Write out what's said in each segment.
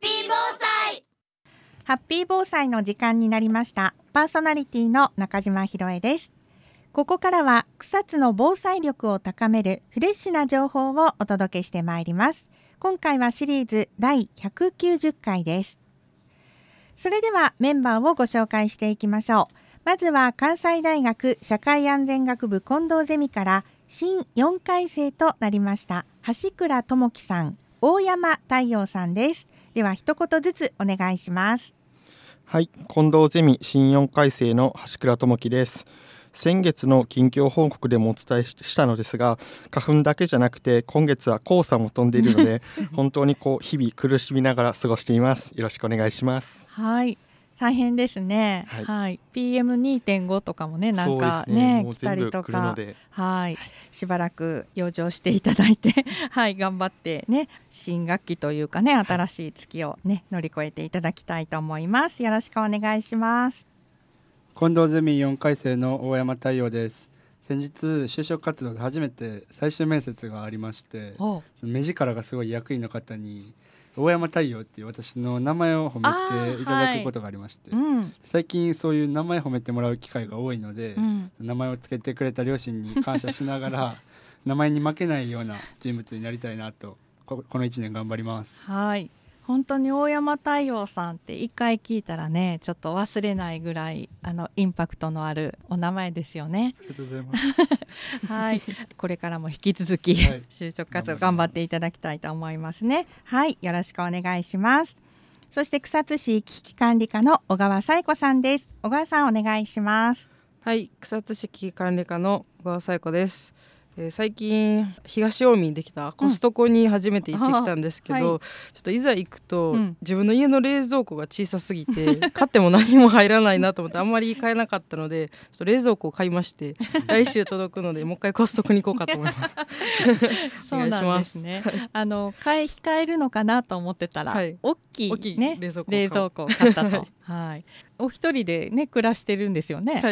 ピー防災。 ハッピー防災の時間になりました。パーソナリティの中島ひろえです。ここからは草津の防災力を高めるフレッシュな情報をお届けしてまいります。今回はシリーズ第190回です。それではメンバーをご紹介していきましょう。まずは関西大学社会安全学部近藤ゼミから新4回生となりました橋倉智樹さん、大山太陽さんです。では一言ずつお願いします。 はい、近藤ゼミ新4回生の橋倉智樹です。先月の近況報告でもお伝えしたのですが、花粉だけじゃなくて今月は黄砂も飛んでいるので本当に日々苦しみながら過ごしています。よろしくお願いします。 はい、大変ですね。はい、はい、PM2.5 とかもね、なんか ね来たりとか、はい、しばらく養生していただいてはい、頑張ってね、新学期というかね、新しい月をね乗り越えていただきたいと思います。よろしくお願いします。 近藤ゼミ4回生の大山太陽です。先日就職活動で初めて最終面接がありまして、目力がすごい役員の方に大山太陽っていう私の名前を褒めていただくことがありまして、最近そういう名前褒めてもらう機会が多いので、名前をつけてくれた両親に感謝しながら名前に負けないような人物になりたいなとこの1年頑張ります。 はい、本当に大山太陽さんって一回聞いたらね、ちょっと忘れないぐらいインパクトのあるお名前ですよね。 ありがとうございますはい、これからも引き続き、はい、就職活動頑張っていただきたいと思いますね。はい、よろしくお願いします。そして草津市危機管理課の小川彩子さんです。小川さん、お願いします。 はい、草津市危機管理課の小川彩子です。最近東近江にできたコストコに初めて行ってきたんですけど、ちょっといざ行くと、自分の家の冷蔵庫が小さすぎて買っても何も入らないなと思ってあんまり買えなかったので、ちょっと冷蔵庫を買いまして来週届くのでもう一回コストコに行こうかと思いますそうなんですね。控えるのかなと思ってたら、大きい、ね、冷蔵庫を買ったとはい、お一人でね暮らしてるんですよね。はい、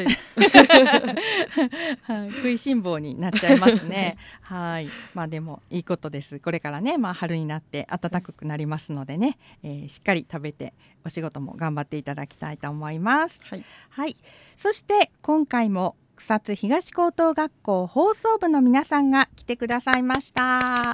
はい、食いしん坊になっちゃいますね。はい、まあでもいいことです。これからね、春になって暖かくなりますのでね、しっかり食べてお仕事も頑張っていただきたいと思います。はい、はい、そして今回も草津東高等学校放送部の皆さんが来てくださいました。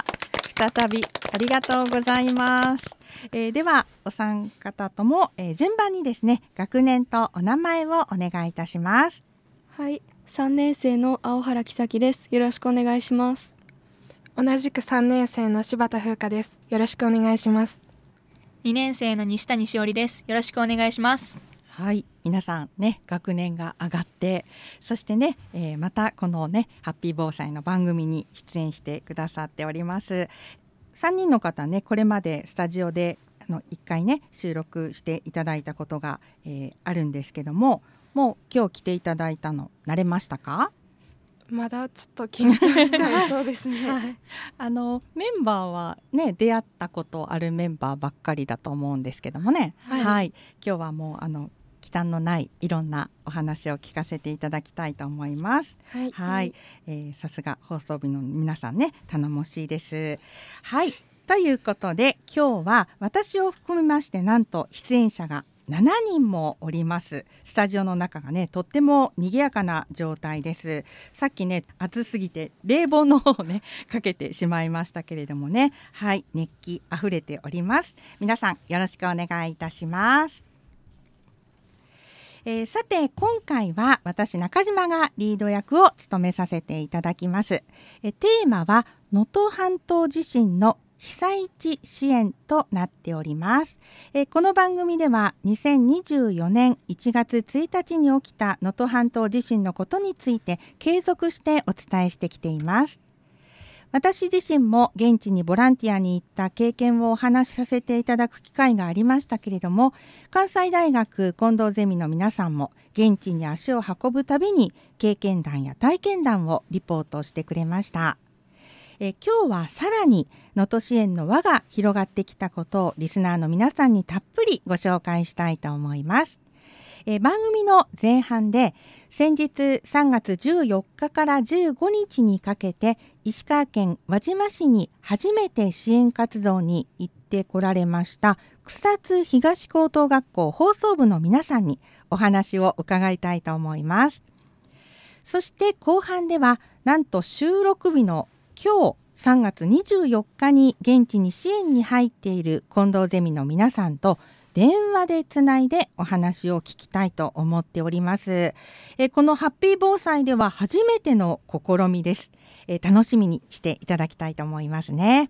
再びありがとうございます。ではお三方とも、順番にですね、学年とお名前をお願いいたします。 はい、3年生の青原希咲です。よろしくお願いします。 同じく3年生の柴田風花です。よろしくお願いします。 2年生の西谷しおりです。よろしくお願いします。 はい、皆さんね、学年が上がって、そしてね、またこのねハッピー防災の番組に出演してくださっております。3人の方ね、これまでスタジオで1回ね収録していただいたことが、あるんですけども、もう今日来ていただいたの慣れましたか？ まだちょっと緊張してますそうですね、はい、 メンバーはね出会ったことあるメンバーばっかりだと思うんですけどもね、はい、今日はもう忌憚のないいろんなお話を聞かせていただきたいと思います。はい、さすが放送部の皆さんね、頼もしいです。はい、ということで今日は私を含めましてなんと出演者が7人もおります。スタジオの中がねとっても賑やかな状態です。さっきね暑すぎて冷房の方をねかけてしまいましたけれどもね、はい、熱気あふれております。皆さんよろしくお願いいたします。さて今回は私中島がリード役を務めさせていただきます。テーマは能登半島地震の被災地支援となっております。この番組では2024年1月1日に起きた能登半島地震のことについて継続してお伝えしてきています。私自身も現地にボランティアに行った経験をお話しさせていただく機会がありましたけれども、関西大学近藤ゼミの皆さんも現地に足を運ぶたびに経験談や体験談をリポートしてくれました。今日はさらに能登支援の輪が広がってきたことをリスナーの皆さんにたっぷりご紹介したいと思います。番組の前半で先日3月14日から15日にかけて石川県輪島市に初めて支援活動に行ってこられました草津東高等学校放送部の皆さんにお話を伺いたいと思います。そして後半ではなんと収録日の今日3月24日に現地に支援に入っている近藤ゼミの皆さんと電話でつないでお話を聞きたいと思っております。このハッピー防災では初めての試みです。楽しみにしていただきたいと思いますね。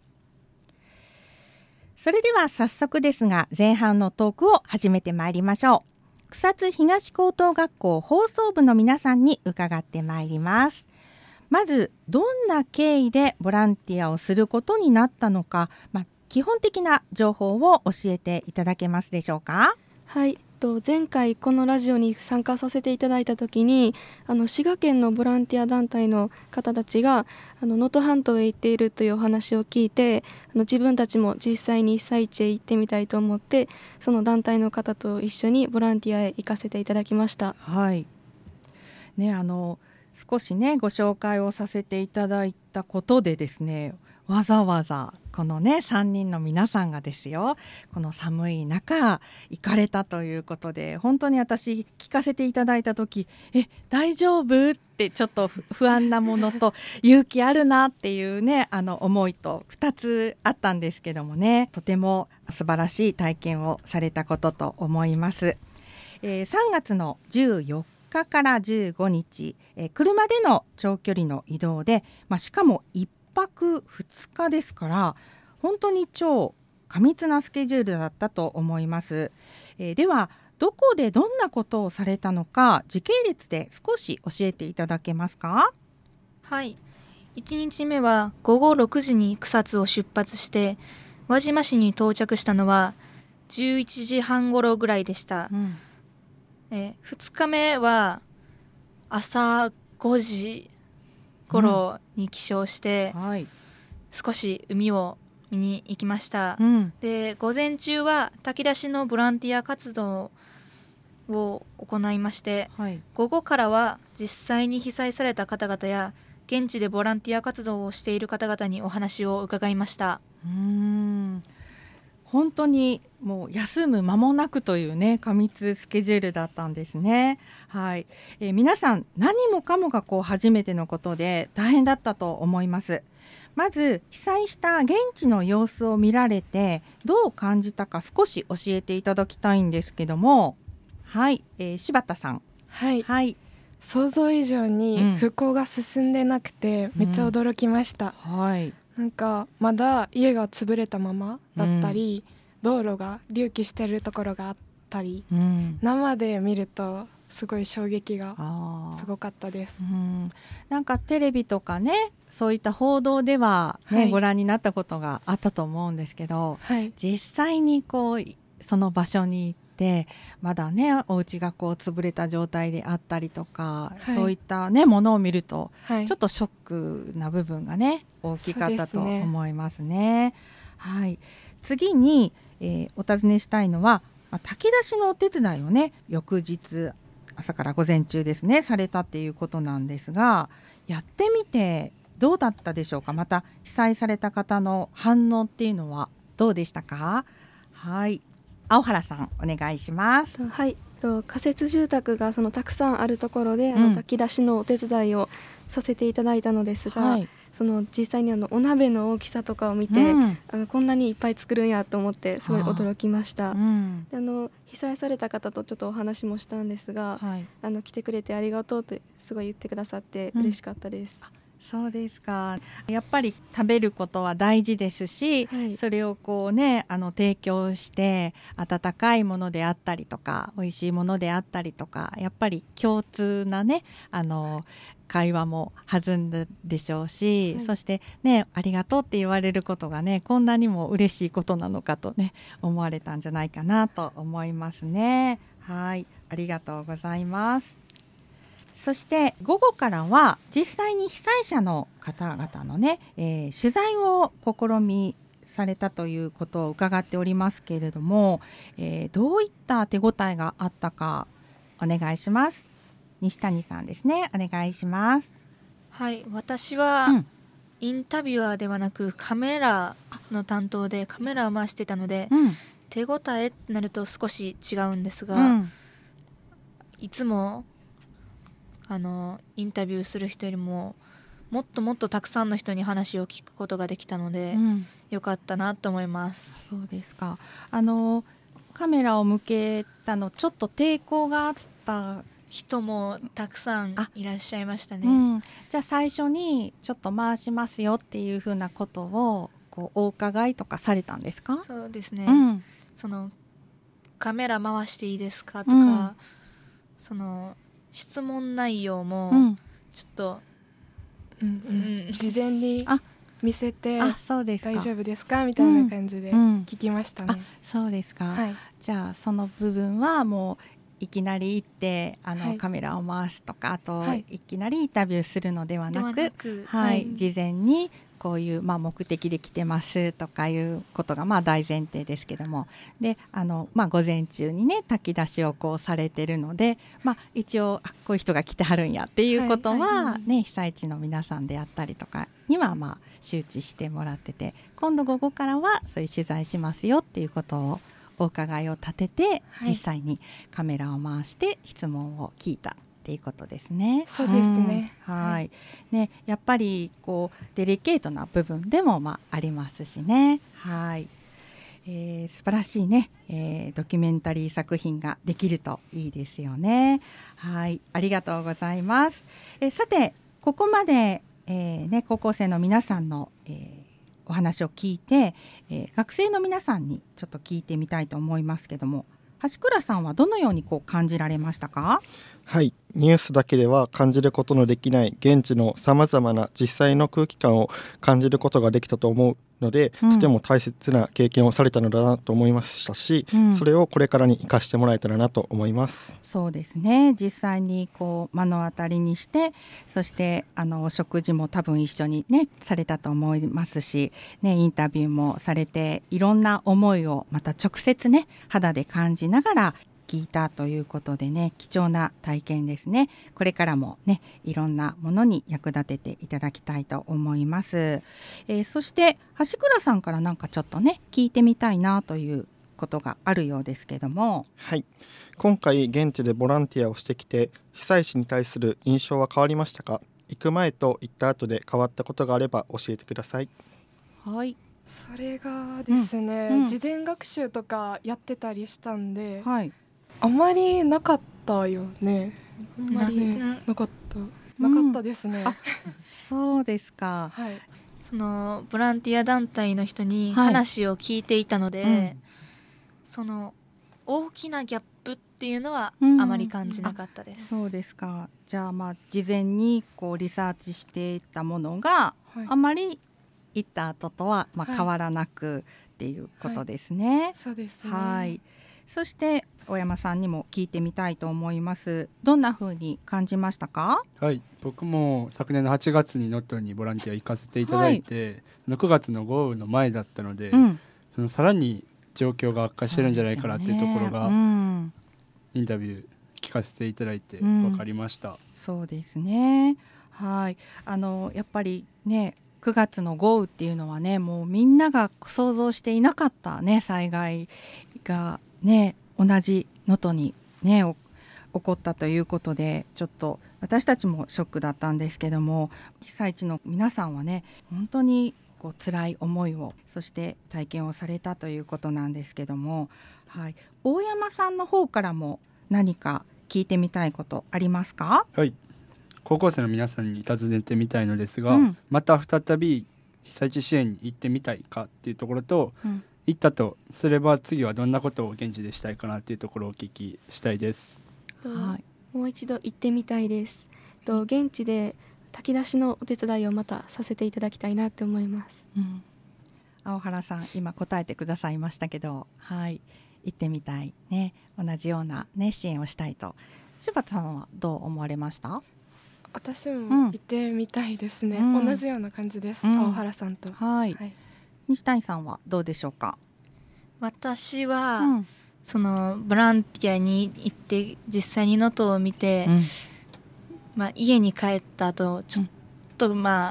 それでは早速ですが前半のトークを始めてまいりましょう。草津東高等学校放送部の皆さんに伺ってまいります。まずどんな経緯でボランティアをすることになったのか、基本的な情報を教えていただけますでしょうか。 はい、前回このラジオに参加させていただいた時に滋賀県のボランティア団体の方たちが能登半島へ行っているというお話を聞いて自分たちも実際に被災地へ行ってみたいと思ってその団体の方と一緒にボランティアへ行かせていただきました。 はいね、少しねご紹介をさせていただいたことでですねわざわざこのね3人の皆さんがですよこの寒い中行かれたということで本当に私聞かせていただいた時大丈夫ってちょっと不安なものと勇気あるなっていうね思いと2つあったんですけどもねとても素晴らしい体験をされたことと思います。3月の14日から15日、車での長距離の移動で、しかも1泊2日ですから本当に超過密なスケジュールだったと思います。ではどこでどんなことをされたのか時系列で少し教えていただけますか。 はい、1日目は午後6時に草津を出発して輪島市に到着したのは11時半頃ぐらいでした。2日目は朝5時頃に起床して、少し海を見に行きました。で午前中は炊き出しのボランティア活動を行いまして、午後からは実際に被災された方々や現地でボランティア活動をしている方々にお話を伺いました。 本当にもう休む間もなくというね過密スケジュールだったんですね。皆さん何もかもが初めてのことで大変だったと思います。まず被災した現地の様子を見られてどう感じたか少し教えていただきたいんですけども、柴田さん。 想像以上に復興が進んでなくて、めっちゃ驚きました。なんかまだ家が潰れたままだったり、道路が隆起してるところがあったり、生で見るとすごい衝撃がすごかったです。 なんかテレビとかねそういった報道では、ご覧になったことがあったと思うんですけど、実際にその場所に行ってまだねお家が潰れた状態であったりとか、そういったねものを見ると、ちょっとショックな部分がね大きかったと思いますね。次に、お尋ねしたいのは、炊き出しのお手伝いをね翌日朝から午前中ですねされたっていうことなんですが、やってみてどうだったでしょうか。また被災された方の反応っていうのはどうでしたか。青原さんお願いします。 仮設住宅がたくさんあるところで、炊き出しのお手伝いをさせていただいたのですが、実際にお鍋の大きさとかを見て、こんなにいっぱい作るんやと思ってすごい驚きました。で被災された方とちょっとお話もしたんですが、来てくれてありがとうってすごい言ってくださって嬉しかったです。 そうですか。やっぱり食べることは大事ですし、それを提供して温かいものであったりとか美味しいものであったりとか、やっぱり共通なね会話も弾んだでしょうし、そしてねありがとうって言われることがねこんなにも嬉しいことなのかとね思われたんじゃないかなと思いますね。ありがとうございます。そして午後からは実際に被災者の方々のね、取材を試みされたということを伺っておりますけれども、どういった手応えがあったかお願いします。西谷さんですね、お願いします。 私はインタビュアーではなくカメラの担当でカメラを回してたので、手応えってなると少し違うんですが、いつもインタビューする人よりももっともっとたくさんの人に話を聞くことができたので、よかったなと思います。 そうですか。カメラを向けたのちょっと抵抗があった人もたくさんいらっしゃいましたね。 じゃあ最初にちょっと回しますよっていうふうなことをお伺いとかされたんですか？ そうですね、そのカメラ回していいですかとか、その質問内容もちょっと、 事前に見せて大丈夫ですかみたいな感じで聞きましたね。 そうですか、じゃあその部分はもういきなり行ってカメラを回すとか、あと、いきなりインタビューするのではなく、事前にこういう、目的で来てますとかいうことが大前提ですけども、で午前中にね炊き出しをされてるので、一応こういう人が来てはるんやっていうことは、被災地の皆さんであったりとかには周知してもらってて、今度午後からはそういう取材しますよっていうことをお伺いを立てて、実際にカメラを回して質問を聞いたっていうことですね。 そうですね。 ね、やっぱりデリケートな部分でもありますしね。素晴らしいね、ドキュメンタリー作品ができるといいですよね。ありがとうございます。さてここまで、高校生の皆さんの、お話を聞いて、学生の皆さんにちょっと聞いてみたいと思いますけども、橋倉さんはどのように感じられましたか？ ニュースだけでは感じることのできない現地のさまざまな実際の空気感を感じることができたと思うので、とても大切な経験をされたのだなと思いましたし、それをこれからに生かしてもらえたらなと思います。 そうですね、実際に目の当たりにして、そしてお食事も多分一緒にねされたと思いますし、インタビューもされて、いろんな思いをまた直接ね肌で感じながら聞いたということでね、貴重な体験ですね。これからもねいろんなものに役立てていただきたいと思います。そして橋倉さんからなんかちょっとね聞いてみたいなということがあるようですけども。 今回現地でボランティアをしてきて、被災地に対する印象は変わりましたか？行く前と行った後で変わったことがあれば教えてください。 それがですね、事前学習とかやってたりしたんで、あまりなかったよね。なかったですね。 そうですか。 そのボランティア団体の人に話を聞いていたので、その大きなギャップっていうのはあまり感じなかったです。 そうですか。じゃあ事前にリサーチしていたものが、あまり行った後とは変わらなくっていうことですね。 そうですね。 そして大山さんにも聞いてみたいと思います。どんな風に感じましたか？ 僕も昨年の8月に能登にボランティア行かせていただいて、9月の豪雨の前だったので、そのさらに状況が悪化してるんじゃないかなっていうところが、インタビュー聞かせていただいて分かりました。 そうですね。やっぱりね9月の豪雨っていうのはね、もうみんなが想像していなかったね災害がね同じ能登にね起こったということで、ちょっと私たちもショックだったんですけども、被災地の皆さんはね本当に辛い思いを、そして体験をされたということなんですけども、大山さんの方からも何か聞いてみたいことありますか？ 高校生の皆さんに尋ねてみたいのですが、また再び被災地支援に行ってみたいかっていうところと、行ったとすれば次はどんなことを現地でしたいかなっていうところをお聞きしたいです。 もう一度行ってみたいです。現地で炊き出しのお手伝いをまたさせていただきたいなって思います。 青原さん今答えてくださいましたけど、行ってみたいね、同じような、支援をしたいと。柴田さんはどう思われました？ 私も行ってみたいですね。同じような感じです、青原さんと。 西谷さんはどうでしょうか？ 私は、そのボランティアに行って実際に能登を見て、家に帰った後ちょっと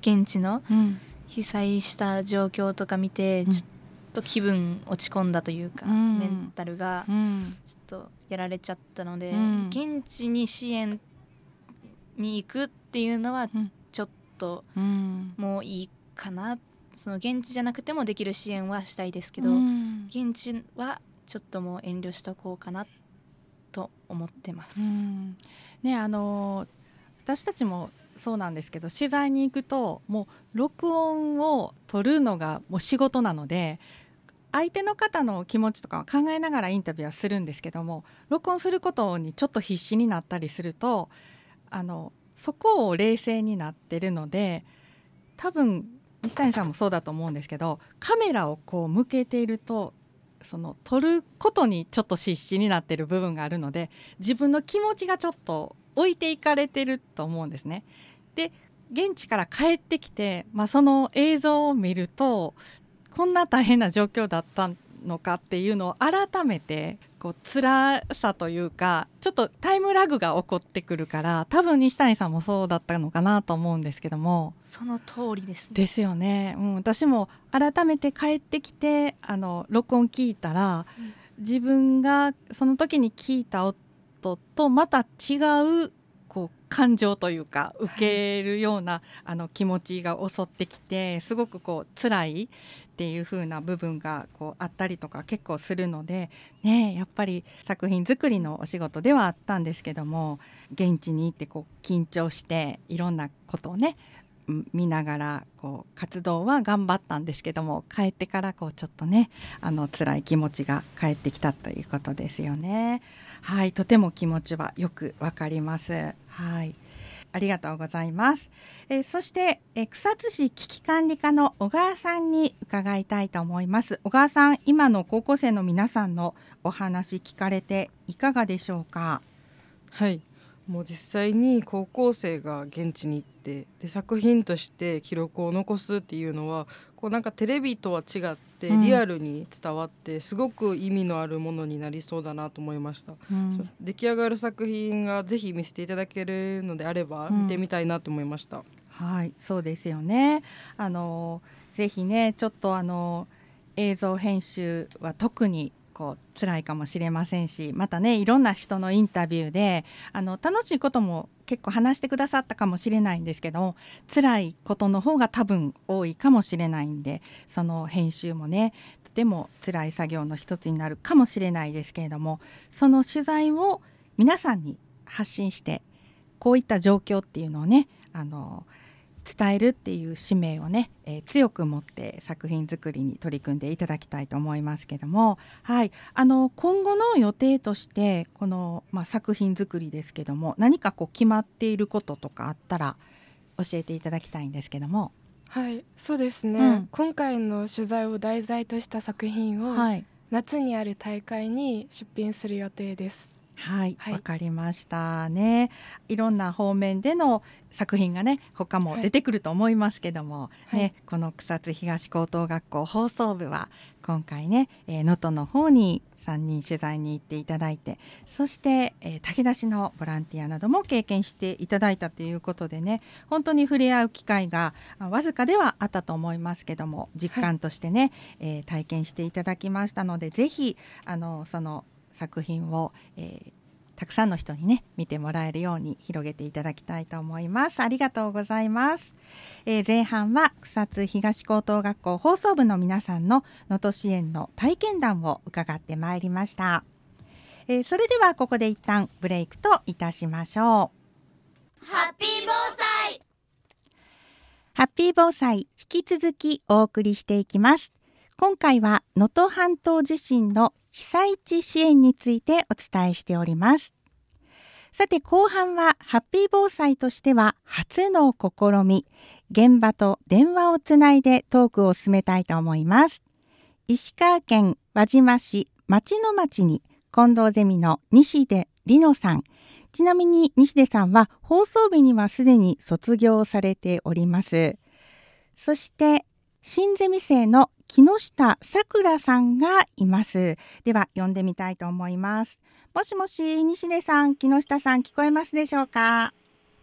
現地の被災した状況とか見て、ちょっと気分落ち込んだというか、メンタルがちょっとやられちゃったので、現地に支援に行くっていうのはちょっともういいかな。その現地じゃなくてもできる支援はしたいですけど、現地はちょっともう遠慮しとこうかなと思ってます。 ね、私たちもそうなんですけど、取材に行くともう録音を取るのがもう仕事なので、相手の方の気持ちとかは考えながらインタビューはするんですけども、録音することにちょっと必死になったりするとそこを冷静になってるので、多分西谷さんもそうだと思うんですけど、カメラをこう向けているとその撮ることにちょっと必死になってる部分があるので、自分の気持ちがちょっと置いていかれてると思うんですね。で、現地から帰ってきて、その映像を見るとこんな大変な状況だったのかっていうのを改めてこう辛さというか、ちょっとタイムラグが起こってくるから、多分西谷さんもそうだったのかなと思うんですけども。 その通りですね。 ですよね、私も改めて帰ってきて録音聞いたら、自分がその時に聞いた音とまた違うこう感情というか受けるような、気持ちが襲ってきて、すごくこう辛いっていう風な部分がこうあったりとか結構するのでね、やっぱり作品作りのお仕事ではあったんですけども、現地に行ってこう緊張していろんなことをね見ながらこう活動は頑張ったんですけども、帰ってからこうちょっとね辛い気持ちが返ってきたということですよね。はい、とても気持ちはよくわかります。はい、ありがとうございます。そして、草津市危機管理課の小川さんに伺いたいと思います。小川さん、今の高校生の皆さんのお話聞かれていかがでしょうか？ はい、もう実際に高校生が現地に行ってで作品として記録を残すっていうのはこうなんかテレビとは違ってリアルに伝わってすごく意味のあるものになりそうだなと思いました、出来上がる作品がぜひ見せていただけるのであれば見てみたいなと思いました、 はい、そうですよね。ぜひねちょっと映像編集は特にこう辛いかもしれませんし、またねいろんな人のインタビューで楽しいことも結構話してくださったかもしれないんですけど、辛いことの方が多分多いかもしれないんで、その編集もねとても辛い作業の一つになるかもしれないですけれども、その取材を皆さんに発信してこういった状況っていうのをね伝えるっていう使命をね、強く持って作品作りに取り組んでいただきたいと思いますけども、はい、今後の予定としてこの、作品作りですけども、何かこう決まっていることとかあったら教えていただきたいんですけども。 はい、そうですね、今回の取材を題材とした作品を、夏にある大会に出品する予定です。 はい、わかりましたね。いろんな方面での作品がね他も出てくると思いますけども、この草津東高等学校放送部は今回ね能登の方に3人取材に行っていただいて、そして、炊き出しのボランティアなども経験していただいたということでね、本当に触れ合う機会がわずかではあったと思いますけども、実感としてね、体験していただきましたので、ぜひその作品を、たくさんの人にね見てもらえるように広げていただきたいと思います。ありがとうございます。前半は草津東高等学校放送部の皆さんの能登支援の体験談を伺ってまいりました。それではここで一旦ブレイクといたしましょう。 ハッピー防災、 ハッピー防災、引き続きお送りしていきます。今回は能登半島地震の被災地支援についてお伝えしております。さて後半はハッピー防災としては初の試み、現場と電話をつないでトークを進めたいと思います。石川県輪島市町の町に近藤ゼミの西出里乃さん、ちなみに西出さんは放送日にはすでに卒業されております。そして新ゼミ生の木下さくらさんがいます。では呼んでみたいと思います。もしもし、西出さん、木下さん、聞こえますでしょうか？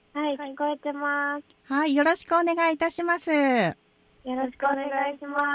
はい、聞こえてます。 はい、よろしくお願いいたします。よろしくお願いします。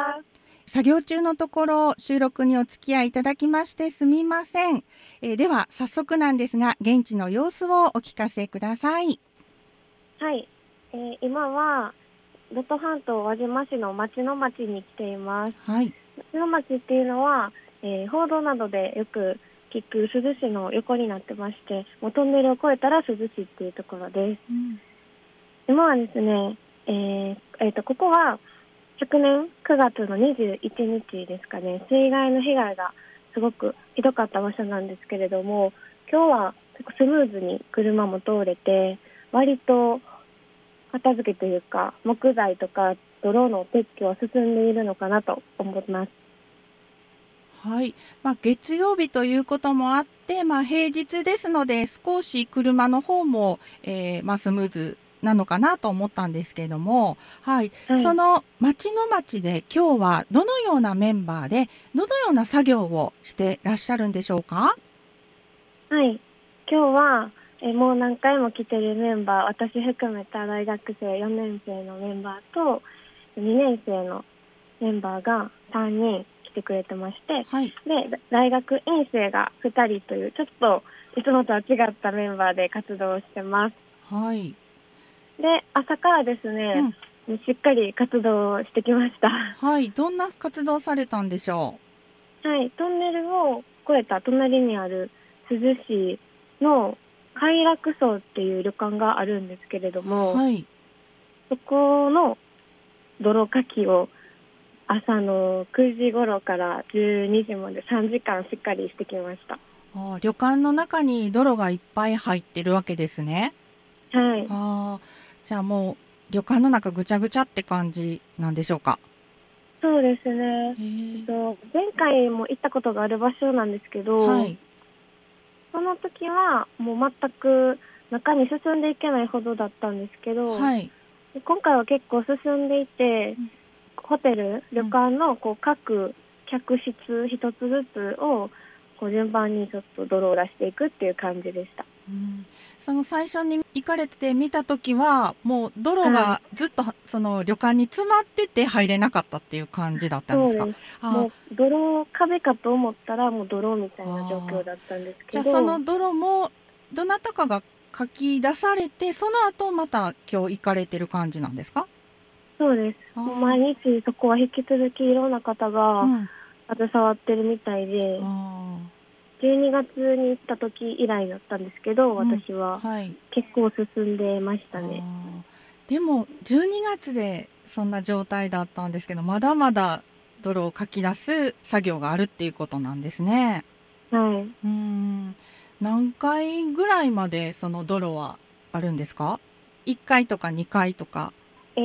作業中のところ収録にお付き合いいただきましてすみません。では早速なんですが現地の様子をお聞かせください。 はい、今は能登半島輪島市の町の町に来ています。 はい、 町の町っていうのは、報道などでよく聞く珠洲市の横になってまして、もうトンネルを越えたら珠洲市っていうところです。今はですね、ここは昨年9月の21日ですかね、水害の被害がすごくひどかった場所なんですけれども、今日は結構スムーズに車も通れて、割と片付けというか木材とか泥の撤去は進んでいるのかなと思います。 はい、月曜日ということもあって、平日ですので少し車の方も、スムーズなのかなと思ったんですけれども、はい、その町の町で今日はどのようなメンバーでどのような作業をしてらっしゃるんでしょうか？ はい、今日はもう何回も来てるメンバー、私含めた大学生4年生のメンバーと2年生のメンバーが3人来てくれてまして、 はい、 で大学院生が2人というちょっといつもとは違ったメンバーで活動してます。 はい、 で朝からですね、しっかり活動してきました。 はい、どんな活動されたんでしょう？はい、トンネルを越えた隣にある珠洲市の快楽荘っていう旅館があるんですけれども、 はい、 そこの泥かきを朝の9時頃から12時まで3時間しっかりしてきました。 旅館の中に泥がいっぱい入ってるわけですね。 はい。 じゃあもう旅館の中ぐちゃぐちゃって感じなんでしょうか？ そうですね。前回も行ったことがある場所なんですけど、はい、その時はもう全く中に進んでいけないほどだったんですけど、 はい、 今回は結構進んでいて、ホテル、旅館の各客室一つずつを順番にちょっと泥を出していくっていう感じでした。 その最初に行かれて見た時はもう泥がずっとその旅館に詰まってて入れなかったっていう感じだったんですか？ そうです。もう泥壁かと思ったらもう泥みたいな状況だったんですけど、 じゃあその泥もどなたかがかき出されてその後また今日行かれてる感じなんですか？ そうです。もう毎日そこは引き続きいろんな方が携わってるみたいで、12月に行った時以来だったんですけど、私は結構進んでましたね。 でも12月でそんな状態だったんですけど、まだまだ泥をかき出す作業があるっていうことなんですね。 はい。 何回ぐらいまでその泥はあるんですか？1階とか2階とか。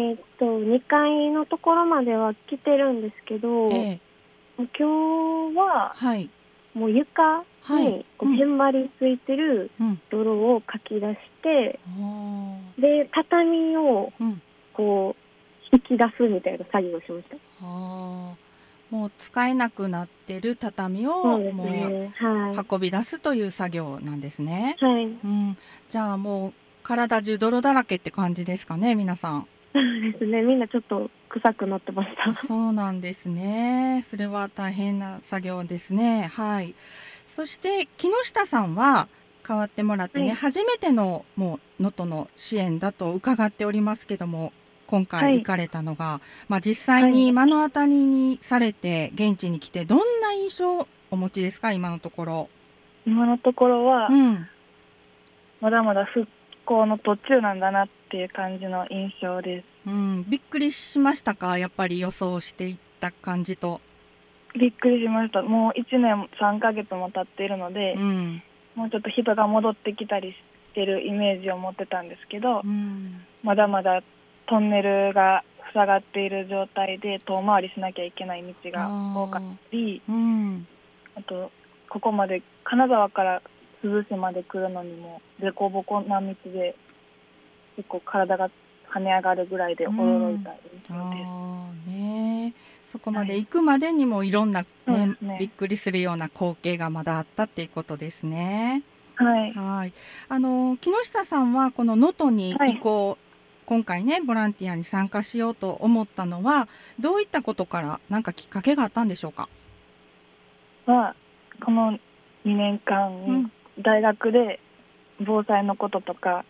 2階のところまでは来てるんですけど、今日は、もう床に順張りついてる泥をかき出して、で畳を引き出すみたいな作業をしました。 もう使えなくなってる畳をもう運び出すという作業なんですね。じゃあもう体中泥だらけって感じですかね、皆さん。 そうですね、みんなちょっと臭くなってました。 そうなんですね。それは大変な作業ですね。はい。そして木下さんは代わってもらってね、初めてのもう能登の支援だと伺っておりますけども、今回行かれたのが、実際に目の当たりにされて現地に来てどんな印象をお持ちですか？今のところ。 今のところは、まだまだ復興の途中なんだなっていう感じの印象です。 びっくりしましたか？やっぱり予想していった感じと。 びっくりしました。もう1年3ヶ月も経っているので、もうちょっと人が戻ってきたりしてるイメージを持ってたんですけど、まだまだトンネルが塞がっている状態で遠回りしなきゃいけない道が多かったり、あとここまで金沢から珠洲市まで来るのにも凸凹な道で結構体が跳ね上がるぐらいで驚いた印象です。 そこまで行くまでにもいろんな、びっくりするような光景がまだあったっていうことですね。 はい。 木下さんはこの能登に行こう、今回ねボランティアに参加しようと思ったのはどういったことから何かきっかけがあったんでしょうか？ この2年間、大学で防災のこととか、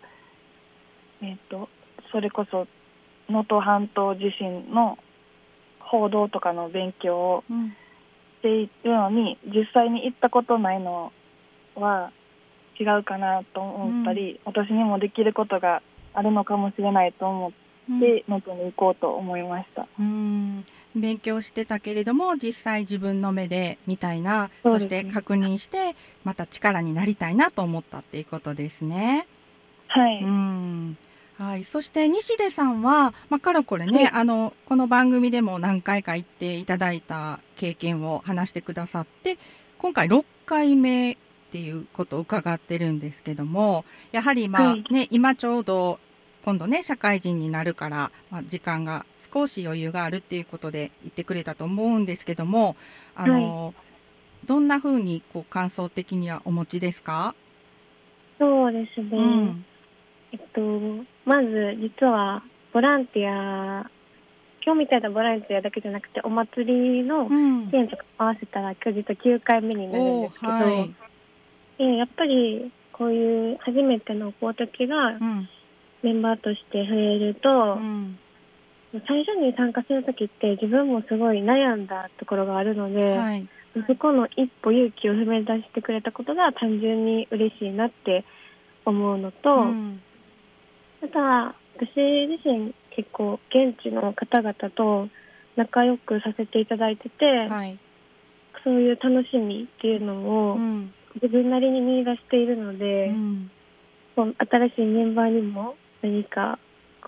それこそ能登半島地震の報道とかの勉強をしているのに、実際に行ったことないのは違うかなと思ったり、私にもできることがあるのかもしれないと思って能登に行こうと思いました。 勉強してたけれども実際自分の目でみたいな、そして確認してまた力になりたいなと思ったっていうことですね。 はい。 はい、そして西出さんは、かれこれね、この番組でも何回か言っていただいた経験を話してくださって、今回6回目っていうことを伺ってるんですけども、やはり今ちょうど今度ね社会人になるから、時間が少し余裕があるっていうことで言ってくれたと思うんですけども、どんな風に感想的にはお持ちですか？ そうですね、まず実はボランティア、今日みたいなボランティアだけじゃなくてお祭りの支援とか合わせたら今日実は9回目になるんですけど、やっぱりこういう初めての子たちがメンバーとして増えると、最初に参加するときって自分もすごい悩んだところがあるので、そこの一歩勇気を踏み出してくれたことが単純に嬉しいなって思うのと、また私自身結構現地の方々と仲良くさせていただいてて、そういう楽しみっていうのを自分なりに見出しているので、新しいメンバーにも何か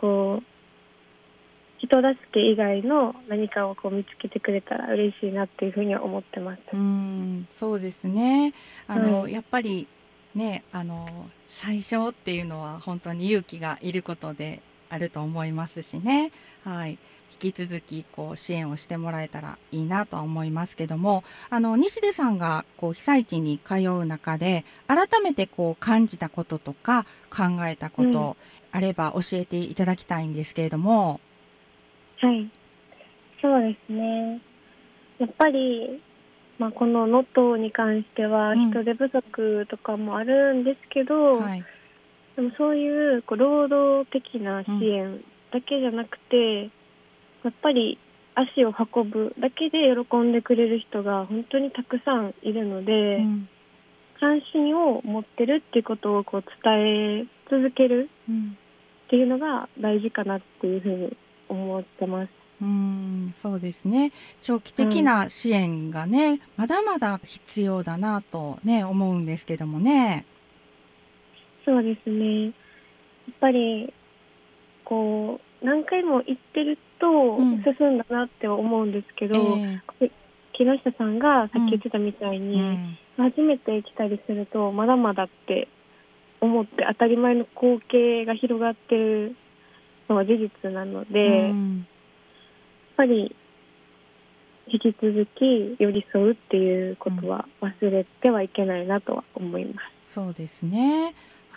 人助け以外の何かを見つけてくれたら嬉しいなっていうふうには思ってます。 そうですね。やっぱりね、最初っていうのは本当に勇気がいることであると思いますしね。引き続き支援をしてもらえたらいいなとは思いますけども、西出さんが被災地に通う中で改めて感じたこととか考えたことあれば教えていただきたいんですけれども。 はい、そうですね。やっぱりこの能登に関しては人手不足とかもあるんですけど、でもそういう労働的な支援だけじゃなくて、やっぱり足を運ぶだけで喜んでくれる人が本当にたくさんいるので、関心を持ってるっていうことを伝え続けるっていうのが大事かなっていうふうに思ってます。 そうですね。長期的な支援がね、まだまだ必要だなとね思うんですけどもね。 そうですね。やっぱり何回も行ってると進んだなって思うんですけど、木下さんがさっき言ってたみたいに、初めて来たりするとまだまだって思って当たり前の光景が広がってるのは事実なので、やっぱり引き続き寄り添うっていうことは忘れてはいけないなとは思います。 そうですね。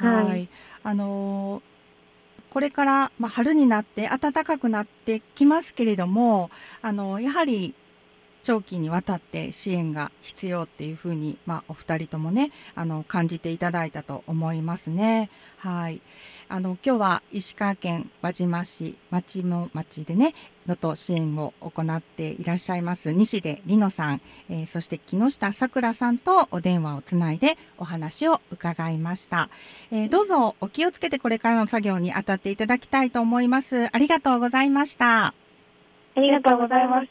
これから、春になって暖かくなってきますけれども、やはり長期にわたって支援が必要っていうふうに、お二人ともね感じていただいたと思いますね。今日は石川県輪島市町の町でね能登支援を行っていらっしゃいます西出里乃さん、そして木下さくらさんとお電話をつないでお話を伺いました。どうぞお気をつけてこれからの作業に当たっていただきたいと思います。ありがとうございました。 ありがとうございました。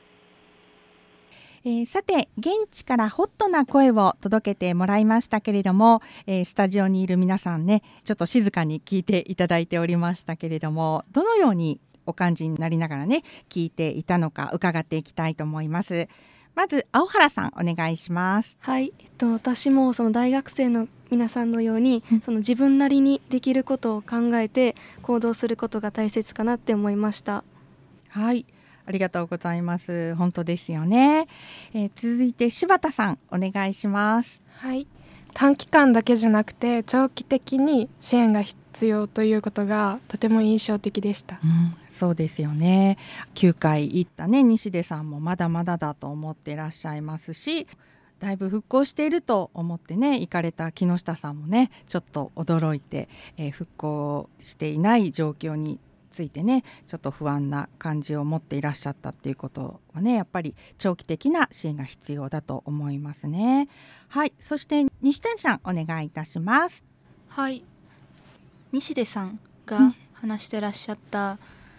さて現地からホットな声を届けてもらいましたけれども、スタジオにいる皆さんねちょっと静かに聞いていただいておりましたけれども、どのようにお感じになりながらね聞いていたのか伺っていきたいと思います。まず青原さんお願いします。 私もその大学生の皆さんのように、その自分なりにできることを考えて行動することが大切かなって思いました。 ありがとうございます。本当ですよね。続いて柴田さんお願いします。 短期間だけじゃなくて長期的に支援が必要ということがとても印象的でした。 そうですよね。9回行ったね西出さんもまだまだだと思っていらっしゃいますし、だいぶ復興していると思ってね行かれた木下さんもねちょっと驚いて、復興していない状況についてねちょっと不安な感じを持っていらっしゃったっていうことはねやっぱり長期的な支援が必要だと思いますね。はい、そして西谷さんお願いいたします。 はい、西出さんが話してらっしゃった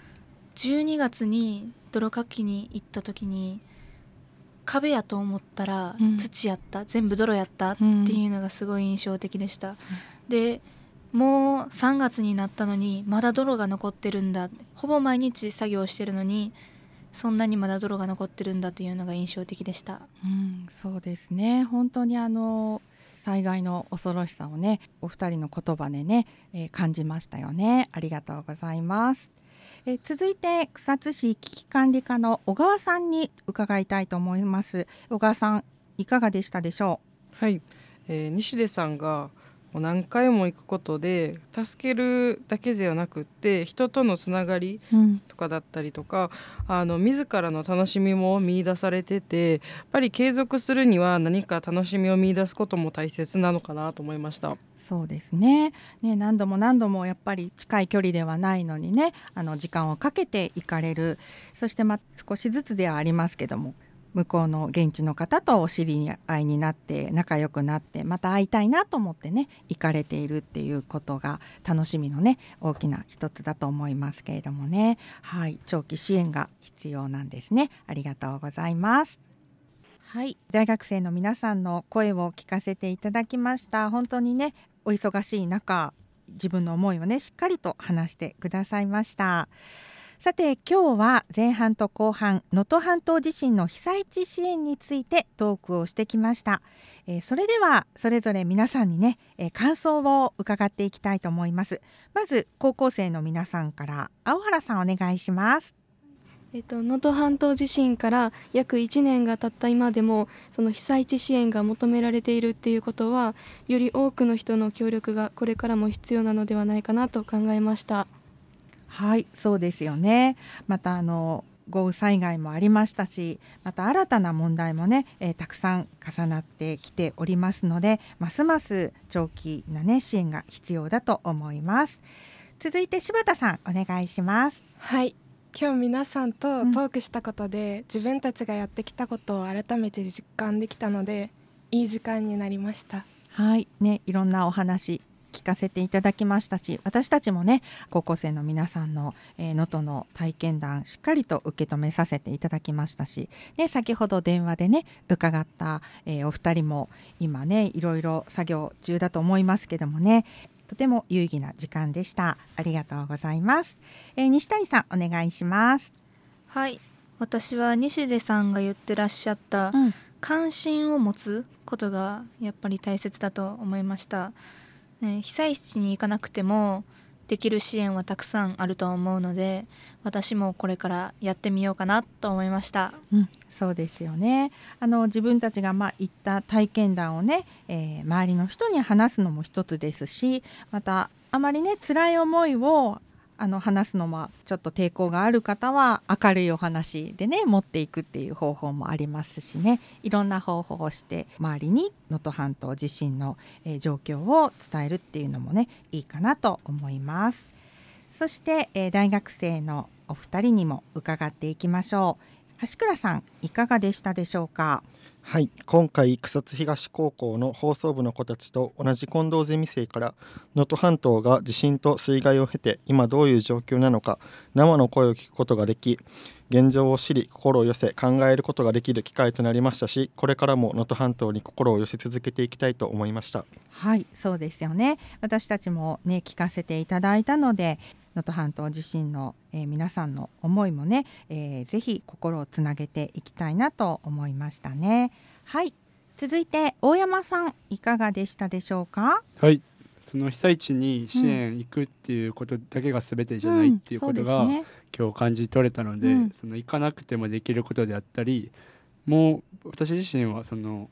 12月に泥かきに行った時に壁やと思ったら土やった、全部泥やったっていうのがすごい印象的でした。でもう3月になったのにまだ泥が残ってるんだ、ほぼ毎日作業してるのにそんなにまだ泥が残ってるんだというのが印象的でした。 そうですね、本当に災害の恐ろしさをねお二人の言葉でね、感じましたよね。ありがとうございます。続いて草津市危機管理課の小川さんに伺いたいと思います。小川さんいかがでしたでしょう。はい、西出さんが何回も行くことで助けるだけではなくって人とのつながりとかだったりとか、自らの楽しみも見出されてて、やっぱり継続するには何か楽しみを見出すことも大切なのかなと思いました。 そうですね。何度もやっぱり近い距離ではないのにね時間をかけて行かれる。そして少しずつではありますけども向こうの現地の方とお知り合いになって仲良くなってまた会いたいなと思ってね行かれているっていうことが楽しみのね大きな一つだと思いますけれどもね。はい、長期支援が必要なんですね。ありがとうございます。はい、大学生の皆さんの声を聞かせていただきました。本当にねお忙しい中自分の思いをねしっかりと話してくださいました。さて今日は前半と後半能登半島地震の被災地支援についてトークをしてきました。それではそれぞれ皆さんにね、感想を伺っていきたいと思います。まず高校生の皆さんから青原さんお願いします。 能登半島地震から約1年が経った今でもその被災地支援が求められているっていうことはより多くの人の協力がこれからも必要なのではないかなと考えました。 はい、そうですよね。また豪雨災害もありましたし、また新たな問題もね、たくさん重なってきておりますので、ますます長期なね支援が必要だと思います。続いて柴田さんお願いします。 はい、今日皆さんとトークしたことで、自分たちがやってきたことを改めて実感できたのでいい時間になりました。 はいね、いろんなお話聞かせていただきましたし、私たちもね高校生の皆さんの能登の体験談しっかりと受け止めさせていただきましたし、先ほど電話でね伺った、お二人も今ねいろいろ作業中だと思いますけどもね、とても有意義な時間でした。ありがとうございます。西谷さんお願いします。 はい、私は西出さんが言ってらっしゃった、関心を持つことがやっぱり大切だと思いました。被災地に行かなくてもできる支援はたくさんあると思うので、私もこれからやってみようかなと思いました。 そうですよね。自分たちが行った体験談をね、周りの人に話すのも一つですし、またあまりね辛い思いを話すのもちょっと抵抗がある方は明るいお話でね持っていくっていう方法もありますしね、いろんな方法をして周りに能登半島地震の、状況を伝えるっていうのもねいいかなと思います。そして、大学生のお二人にも伺っていきましょう。橋倉さんいかがでしたでしょうか。 はい、今回草津東高校の放送部の子たちと同じ近藤ゼミ生から能登半島が地震と水害を経て今どういう状況なのか生の声を聞くことができ、現状を知り心を寄せ考えることができる機会となりましたし、これからも能登半島に心を寄せ続けていきたいと思いました。 はい、そうですよね。私たちもね聞かせていただいたので能登半島地震の、皆さんの思いもね、ぜひ心をつなげていきたいなと思いましたね。はい、続いて大山さんいかがでしたでしょうか。 はい、その被災地に支援行くっていうことだけが全てじゃないっていうことが、今日感じ取れたので、その行かなくてもできることであったり、もう私自身はその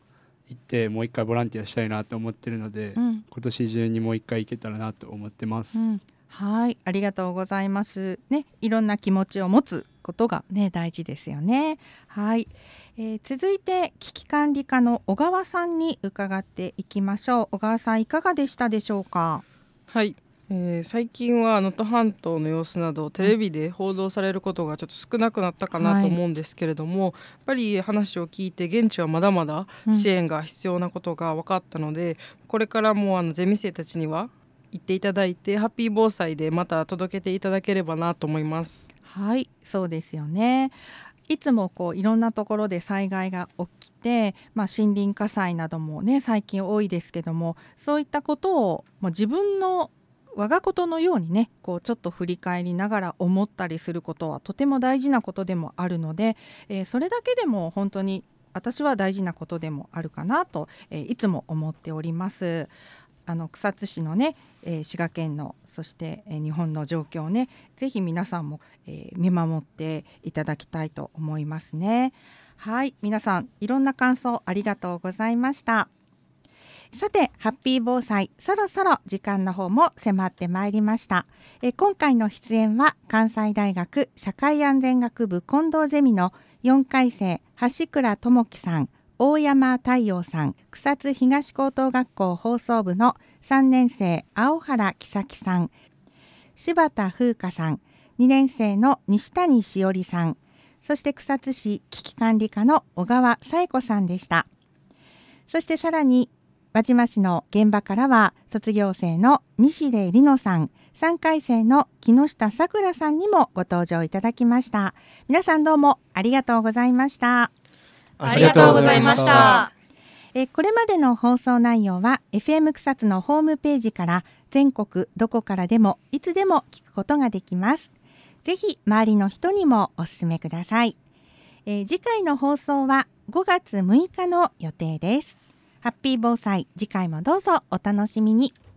行ってもう一回ボランティアしたいなと思ってるので、今年中にもう一回行けたらなと思ってます。 はい、ありがとうございますね。いろんな気持ちを持つことがね大事ですよね。はい、続いて危機管理課の小川さんに伺っていきましょう。小川さんいかがでしたでしょうか。 はい、最近は能登半島の様子などテレビで報道されることがちょっと少なくなったかなと思うんですけれども、やっぱり話を聞いて現地はまだまだ支援が必要なことが分かったので、これからもゼミ生たちには行っていただいてハッピー防災でまた届けていただければなと思います。 はい、そうですよね。いつもいろんなところで災害が起きて、森林火災などもね最近多いですけども、そういったことを自分の我がことのようにねちょっと振り返りながら思ったりすることはとても大事なことでもあるので、それだけでも本当に私は大事なことでもあるかなと、いつも思っております。草津市のね、滋賀県のそして、日本の状況をねぜひ皆さんも、見守っていただきたいと思いますね。はい、皆さんいろんな感想ありがとうございました。さてハッピー防災そろそろ時間の方も迫ってまいりました。今回の出演は関西大学社会安全学部近藤ゼミの4回生橋倉智樹さん、大山太陽さん、草津東高等学校放送部の3年生青原希咲さん、柴田風花さん、2年生の西谷しおりさん、そして草津市危機管理課の小川紗恵子さんでした。そしてさらに輪島市の現場からは卒業生の西出里乃さん、3回生の木下さくらさんにもご登場いただきました。皆さんどうもありがとうございました。 ありがとうございました。 これまでの放送内容は FM 草津のホームページから全国どこからでもいつでも聞くことができます。ぜひ周りの人にもお勧めください。次回の放送は5月6日の予定です。ハッピー防災、次回もどうぞお楽しみに。